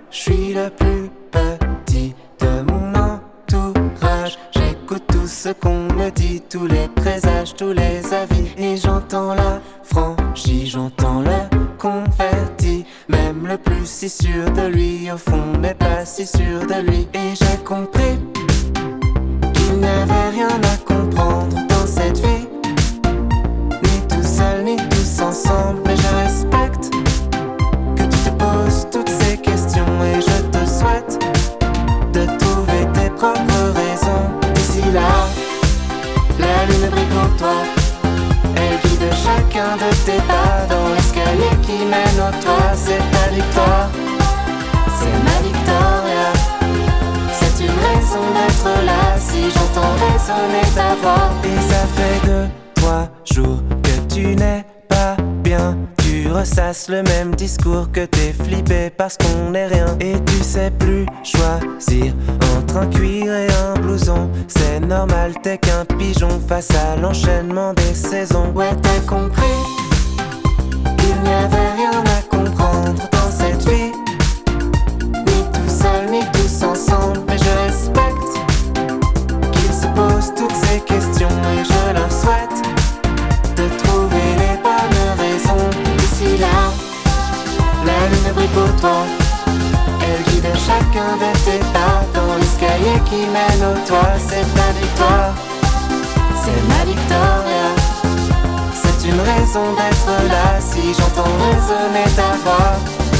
je suis le plus petit de mon entourage. J'écoute tout ce qu'on me dit, tous les présages, tous les avis. Et j'entends la franchise, j'entends le converti. Même le plus si sûr de lui, au fond n'est pas si sûr de lui. Et j'ai compris qu'il n'y avait rien à comprendre dans cette vie, ni tout seul, ni tous ensemble. Mais je respecte que tu te poses toutes ces questions, et je te souhaite de trouver tes propres raisons. D'ici là, la lune brille pour toi, elle guide chacun de tes pas dans l'escalier qui mène au toit. C'est ta victoire, c'est ma victoria. C'est une raison d'être là si j'entends résonner ta voix. Et ça fait 2-3 jours que tu n'es pas bien. Tu ressasses le même discours, que t'es flippé parce qu'on n'est rien. Et tu sais plus choisir entre un cuir et un blouson. C'est normal, t'es qu'un pigeon face à l'enchaînement des saisons. Ouais, t'as compris qu'il n'y avait rien à comprendre dans cette vie, ni tout seul, ni tous ensemble. Mais je respecte qu'ils se posent toutes ces questions, et je leur souhaite de trouver les bonnes raisons. D'ici là, la lune brille pour toi, elle guide chacun de tes pas dans l'escalier qui mène au toit. C'est ta victoire, c'est ma victoria. C'est une raison d'être là si j'entends résonner ta voix.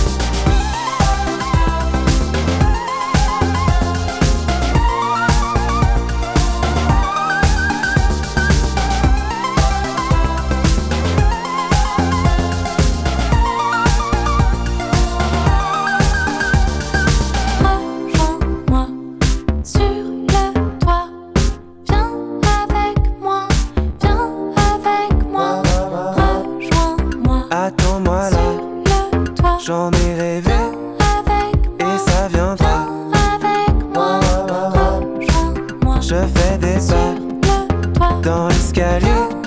Attends-moi là, j'en ai rêvé et ça viendra. Je fais des pas dans l'escalier.